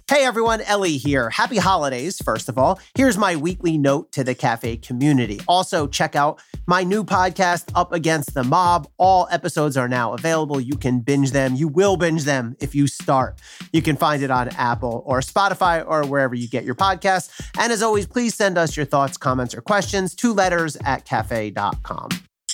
Hey everyone, Ellie here. Happy holidays, first of all. Here's my weekly note to the Cafe community. Also, check out my new podcast, Up Against the Mob. All episodes are now available. You can binge them. You will binge them if you start. You can find it on Apple or Spotify or wherever you get your podcasts. And as always, please send us your thoughts, comments, or questions to letters@cafe.com.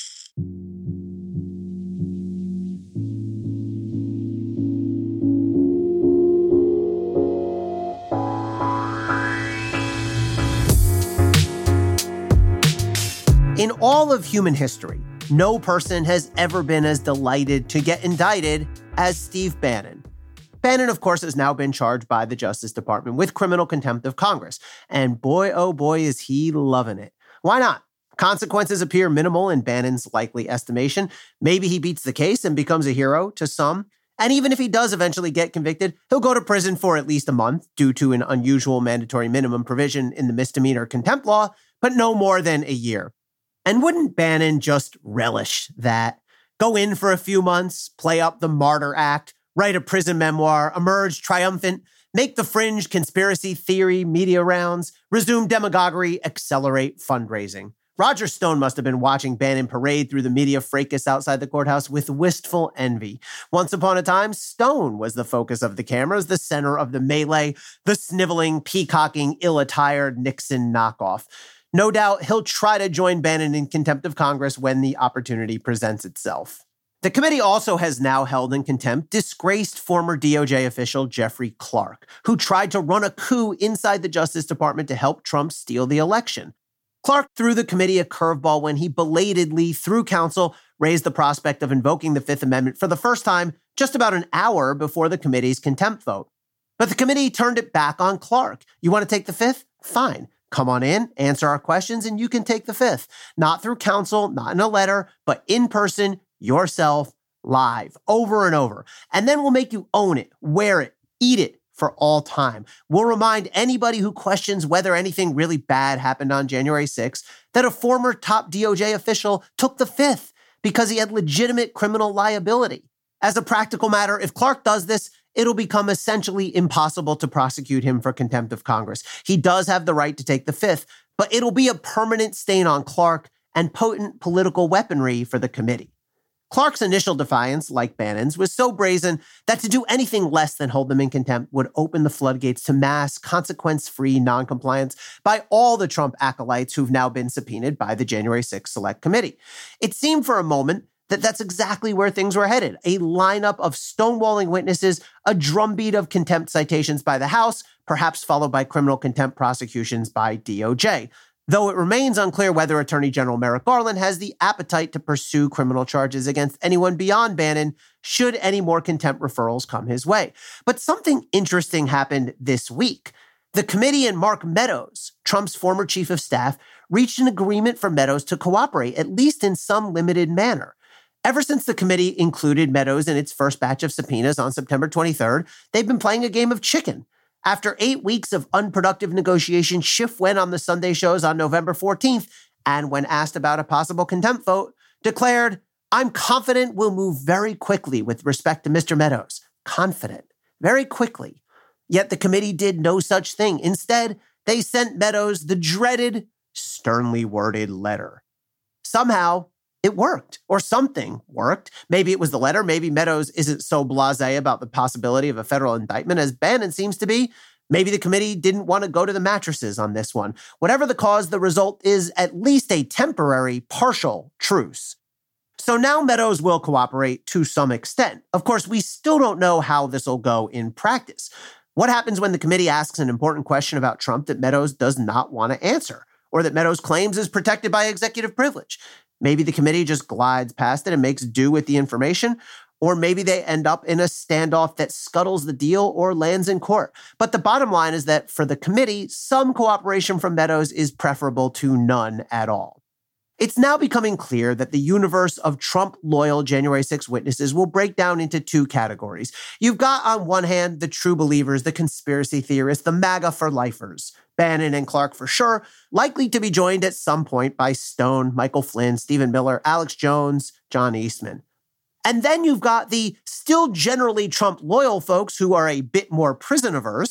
In all of human history, no person has ever been as delighted to get indicted as Steve Bannon. Bannon, of course, has now been charged by the Justice Department with criminal contempt of Congress. And boy, oh boy, is he loving it. Why not? Consequences appear minimal in Bannon's likely estimation. Maybe he beats the case and becomes a hero to some. And even if he does eventually get convicted, he'll go to prison for at least a month due to an unusual mandatory minimum provision in the misdemeanor contempt law, but no more than a year. And wouldn't Bannon just relish that? Go in for a few months, play up the martyr act, write a prison memoir, emerge triumphant, make the fringe conspiracy theory media rounds, resume demagoguery, accelerate fundraising. Roger Stone must have been watching Bannon parade through the media fracas outside the courthouse with wistful envy. Once upon a time, Stone was the focus of the cameras, the center of the melee, the sniveling, peacocking, ill-attired Nixon knockoff. No doubt he'll try to join Bannon in contempt of Congress when the opportunity presents itself. The committee also has now held in contempt disgraced former DOJ official Jeffrey Clark, who tried to run a coup inside the Justice Department to help Trump steal the election. Clark threw the committee a curveball when he belatedly, through counsel, raised the prospect of invoking the Fifth Amendment for the first time just about an hour before the committee's contempt vote. But the committee turned it back on Clark. You want to take the Fifth? Fine. Come on in, answer our questions, and you can take the Fifth. Not through counsel, not in a letter, but in person, yourself, live, over and over. And then we'll make you own it, wear it, eat it for all time. We'll remind anybody who questions whether anything really bad happened on January 6th that a former top DOJ official took the Fifth because he had legitimate criminal liability. As a practical matter, if Clark does this, it'll become essentially impossible to prosecute him for contempt of Congress. He does have the right to take the Fifth, but it'll be a permanent stain on Clark and potent political weaponry for the committee. Clark's initial defiance, like Bannon's, was so brazen that to do anything less than hold them in contempt would open the floodgates to mass, consequence-free noncompliance by all the Trump acolytes who've now been subpoenaed by the January 6th Select Committee. It seemed for a moment that that's exactly where things were headed. A lineup of stonewalling witnesses, a drumbeat of contempt citations by the House, perhaps followed by criminal contempt prosecutions by DOJ. Though it remains unclear whether Attorney General Merrick Garland has the appetite to pursue criminal charges against anyone beyond Bannon, should any more contempt referrals come his way. But something interesting happened this week. The committee and Mark Meadows, Trump's former chief of staff, reached an agreement for Meadows to cooperate, at least in some limited manner. Ever since the committee included Meadows in its first batch of subpoenas on September 23rd, they've been playing a game of chicken. After 8 weeks of unproductive negotiation, Schiff went on the Sunday shows on November 14th, and when asked about a possible contempt vote, declared, "I'm confident we'll move very quickly with respect to Mr. Meadows." Confident. Very quickly. Yet the committee did no such thing. Instead, they sent Meadows the dreaded, sternly worded letter. Somehow, it worked, or something worked. Maybe it was the letter. Maybe Meadows isn't so blasé about the possibility of a federal indictment as Bannon seems to be. Maybe the committee didn't want to go to the mattresses on this one. Whatever the cause, the result is at least a temporary, partial truce. So now Meadows will cooperate to some extent. Of course, we still don't know how this will go in practice. What happens when the committee asks an important question about Trump that Meadows does not want to answer, or that Meadows claims is protected by executive privilege? Maybe the committee just glides past it and makes do with the information, or maybe they end up in a standoff that scuttles the deal or lands in court. But the bottom line is that for the committee, some cooperation from Meadows is preferable to none at all. It's now becoming clear that the universe of Trump-loyal January 6 witnesses will break down into two categories. You've got, on one hand, the true believers, the conspiracy theorists, the MAGA for lifers, Bannon and Clark for sure, likely to be joined at some point by Stone, Michael Flynn, Stephen Miller, Alex Jones, John Eastman. And then you've got the still generally Trump-loyal folks who are a bit more prison-averse,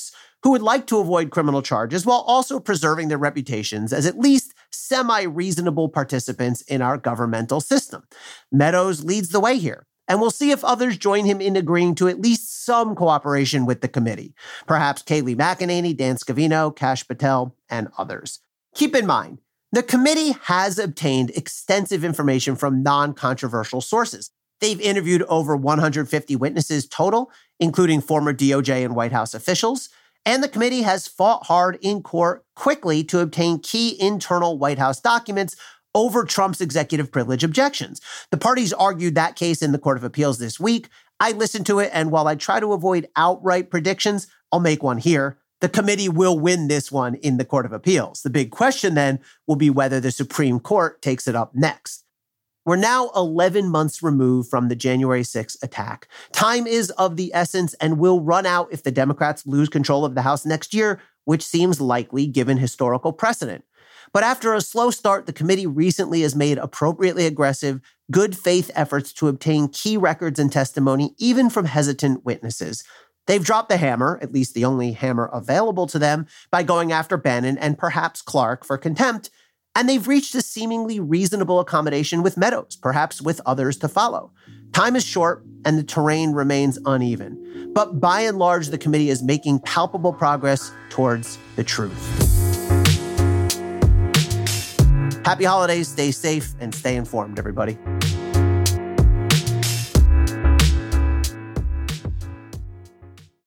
who would like to avoid criminal charges while also preserving their reputations as at least semi-reasonable participants in our governmental system. Meadows leads the way here, and we'll see if others join him in agreeing to at least some cooperation with the committee. Perhaps Kayleigh McEnany, Dan Scavino, Kash Patel, and others. Keep in mind, the committee has obtained extensive information from non-controversial sources. They've interviewed over 150 witnesses total, including former DOJ and White House officials, and the committee has fought hard in court quickly to obtain key internal White House documents over Trump's executive privilege objections. The parties argued that case in the Court of Appeals this week. I listened to it, and while I try to avoid outright predictions, I'll make one here. The committee will win this one in the Court of Appeals. The big question then will be whether the Supreme Court takes it up next. We're now 11 months removed from the January 6th attack. Time is of the essence and will run out if the Democrats lose control of the House next year, which seems likely given historical precedent. But after a slow start, the committee recently has made appropriately aggressive, good faith efforts to obtain key records and testimony, even from hesitant witnesses. They've dropped the hammer, at least the only hammer available to them, by going after Bannon and perhaps Clark for contempt. And they've reached a seemingly reasonable accommodation with Meadows, perhaps with others to follow. Time is short and the terrain remains uneven. But by and large, the committee is making palpable progress towards the truth. Happy holidays, stay safe, and stay informed, everybody.